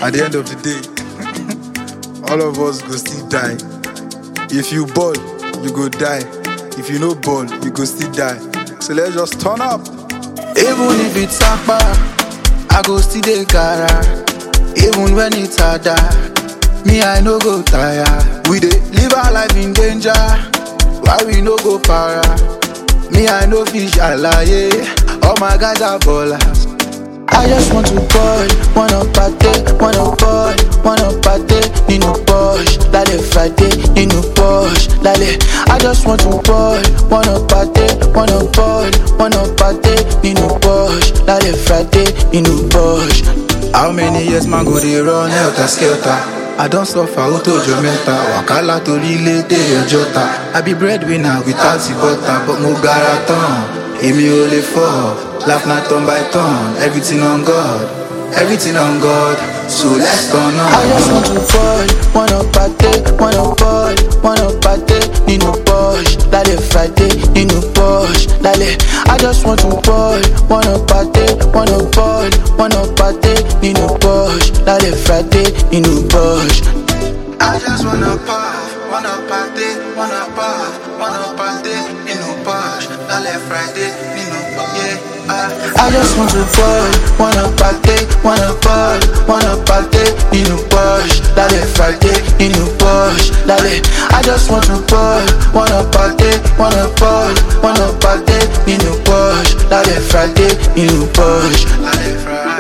At the end of the day, all of us go still die. If you ball, you go die. If you no ball, you go still die. So let's just turn up. Even if it's Akpa, I go still dey gara. Even when it's harder, me I no go tire. We dey live our life in danger, why we no go para? Me I no fish alaye, all my guys are ballers. I just want to ball, wanna party, wanna ball, wanna party, nínú Porsche, lálẹ́ Friday, nínú Porsche, lálẹ́. I just want to ball, wanna party, wanna ball, wanna party, nínú Porsche, lálẹ́ Friday, nínú Porsche. How many years man go dey run helter skelter? I don't suffer utojo mẹ́ta, wàkálà torílẹ̀-èdè Ọjọ́ta. I be breadwinner without the butter, but mo gara tán, èmi ò lè fọ́. Laugh not turn by turn, everything on God, everything on God. So let's turn on. I just want to ball, wanna party, wanna ball, wanna party, nínú Porsche, lálẹ́ Friday, nínú Porsche, lálẹ́. I just want to ball, wanna party, wanna ball, wanna party, nínú Porsche, lálẹ́ Friday, nínú Porsche. I just wanna puff, wanna party, wanna puff, wanna party, nínú Porsche, lálẹ́ Friday, nínú Porsche. I just want to ball, wanna party, wanna ball, wanna party, nínú Porsche, lálẹ́ Friday, nínú Porsche, lálẹ́. I just want to ball, wanna party, wanna ball, wanna party, nínú Porsche, lálẹ́ Friday, nínú Porsche, lálẹ́ Friday.